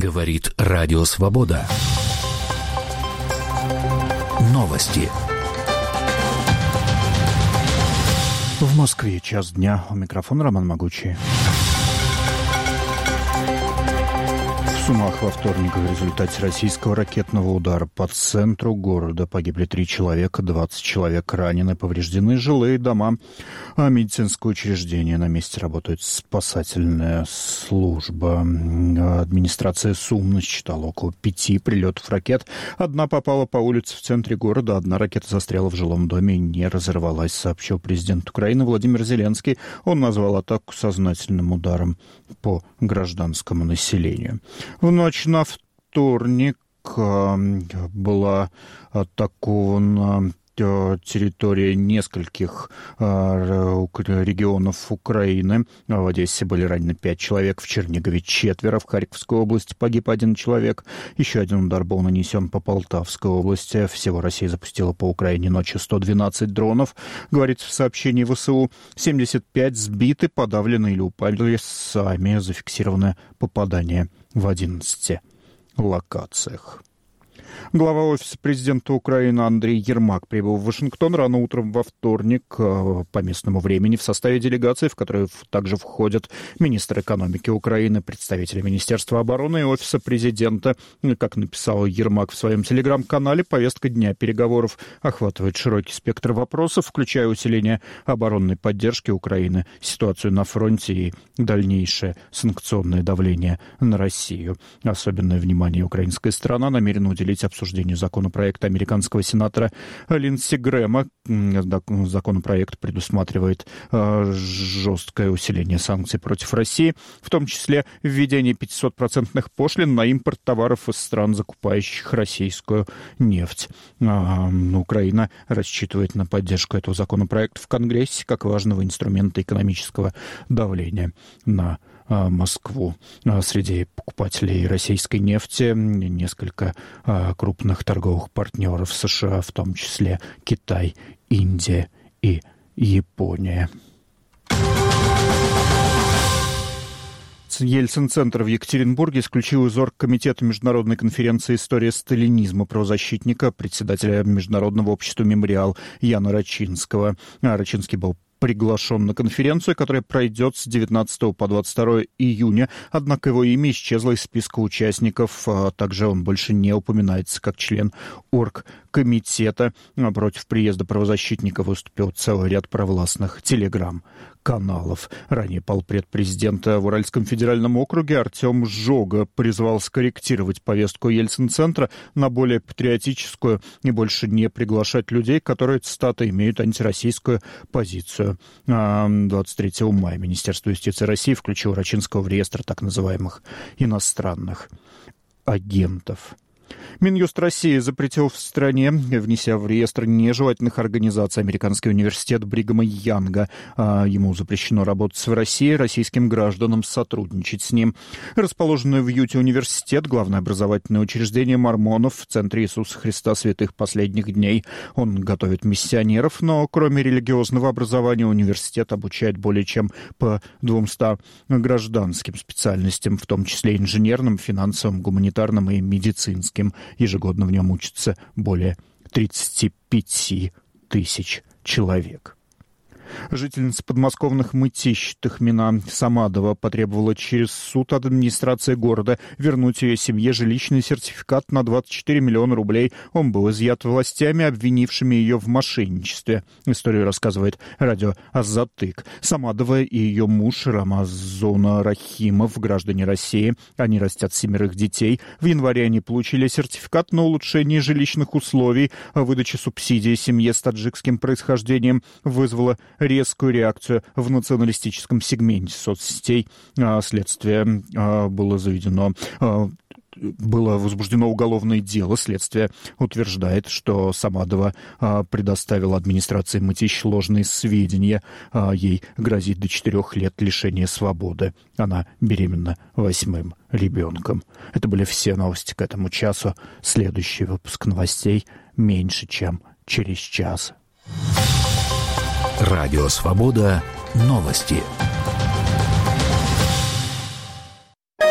Говорит Радио Свобода. Новости. В Москве час дня. У микрофона Роман Могучий. В Сумах во вторник в результате российского ракетного удара по центру города погибли 3 человека, 20 человек ранены, повреждены жилые дома, а медицинское учреждение. На месте работает спасательная служба. Администрация Сум насчитала около 5 прилетов ракет. Одна попала по улице в центре города, одна ракета застряла в жилом доме и не разорвалась, сообщил президент Украины Владимир Зеленский. Он назвал атаку сознательным ударом по гражданскому населению. В ночь на вторник была атакована территория нескольких регионов Украины. В Одессе были ранены 5 человек, в Чернигове 4, в Харьковской области погиб 1 человек. Еще один удар был нанесен по Полтавской области. Всего Россия запустила по Украине ночью 112 дронов. Говорится в сообщении ВСУ. 75 сбиты, подавлены или упали сами. Зафиксировано попадание в 11 локациях. Глава Офиса президента Украины Андрей Ермак прибыл в Вашингтон рано утром во вторник по местному времени в составе делегации, в которую также входят министр экономики Украины, представители Министерства обороны и Офиса президента. Как написал Ермак в своем телеграм-канале, повестка дня переговоров охватывает широкий спектр вопросов, включая усиление оборонной поддержки Украины, ситуацию на фронте и дальнейшее санкционное давление на Россию. Особенное внимание украинская сторона намерена уделить обсуждению законопроекта американского сенатора Линдси Грэма. Законопроект предусматривает жесткое усиление санкций против России, в том числе введение 500% пошлин на импорт товаров из стран, закупающих российскую нефть. Украина рассчитывает на поддержку этого законопроекта в Конгрессе как важного инструмента экономического давления на Москву. Среди покупателей российской нефти несколько крупных торговых партнеров США, в том числе Китай, Индия и Япония. Ельцин-центр в Екатеринбурге исключил из оргкомитета Международной конференции «История сталинизма» правозащитника, председателя Международного общества «Мемориал» Яна Рачинского. Рачинский был приглашен на конференцию, которая пройдет с 19 по 22 июня, однако его имя исчезло из списка участников, также он больше не упоминается как член оргкомитета. Против приезда правозащитника выступил целый ряд провластных телеграм-каналов. Ранее полпред президента в Уральском федеральном округе Артем Жога призвал скорректировать повестку Ельцин-центра на более патриотическую и больше не приглашать людей, которые, цитата, имеют антироссийскую позицию. 23 мая Министерство юстиции России включило Рачинского в реестр так называемых иностранных агентов. Минюст России запретил в стране, внеся в реестр нежелательных организаций, Американский университет Бригама Янга. Ему запрещено работать в России, российским гражданам сотрудничать с ним. Расположенный в Юте университет, главное образовательное учреждение мормонов в Центре Иисуса Христа Святых Последних Дней. Он готовит миссионеров, но кроме религиозного образования университет обучает более чем по 200 гражданским специальностям, в том числе инженерным, финансовым, гуманитарным и медицинским. Ежегодно в нем учатся более 35 тысяч человек. Жительница подмосковных Мытищ Тахмина Самадова потребовала через суд от администрации города вернуть ее семье жилищный сертификат на 24 миллиона рублей. Он был изъят властями, обвинившими ее в мошенничестве. Историю рассказывает радио «Азатык». Самадова и ее муж Рамазона Рахимов, граждане России. Они растят 7 детей. В январе они получили сертификат на улучшение жилищных условий. Выдача субсидии семье с таджикским происхождением вызвала резкую реакцию в националистическом сегменте соцсетей. Следствие было возбуждено уголовное дело. Следствие утверждает, что Самадова предоставила администрации Мытищ ложные сведения. Ей грозит до 4 лет лишения свободы. Она беременна 8-м ребенком. Это были все новости к этому часу. Следующий выпуск новостей меньше, чем через час. Радио «Свобода». Новости.